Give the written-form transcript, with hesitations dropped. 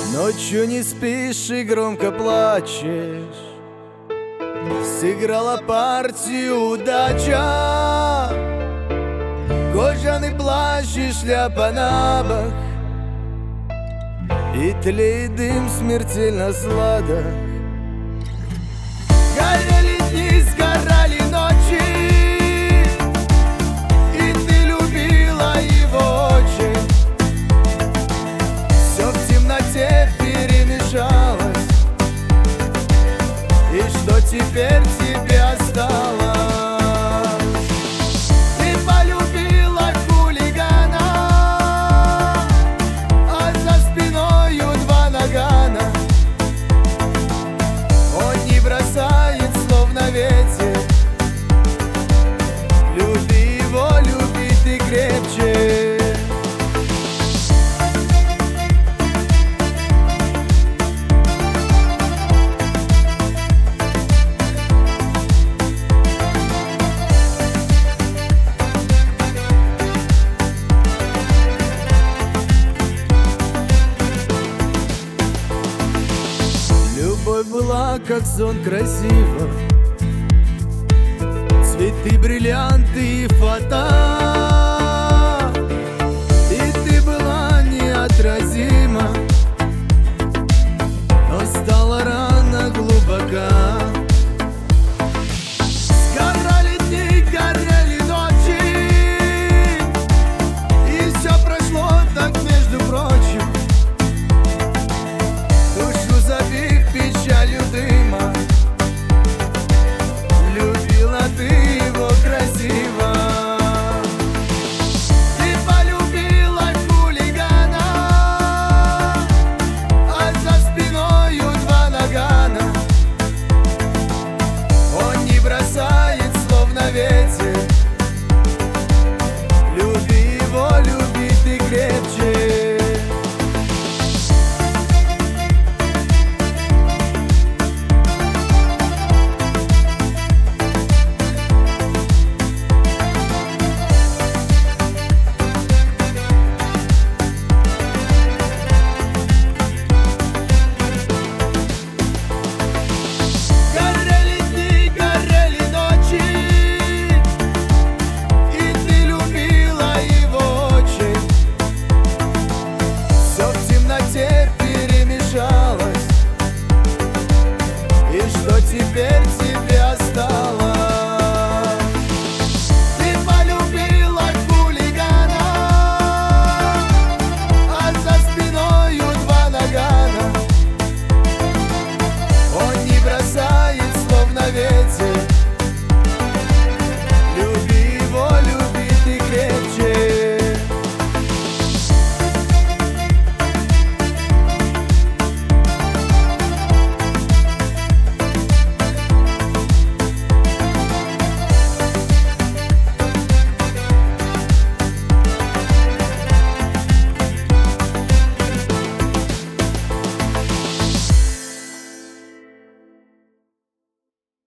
Ночью не спишь и громко плачешь. Сыграла партию удача. Кожаный плащ и шляпа на бок, и тлеет дым смертельно сладок. Горели дни, сгорали ночи, и ты любила его очень. Все в темноте перемешалось, и что теперь тебе осталось? Ты полюбила хулигана, а за спиною два нагана. Он не бросает, словно ветер. Люби его, люби ты крепче. Любовь была, как сон, красиво. Цветы, бриллианты и фото.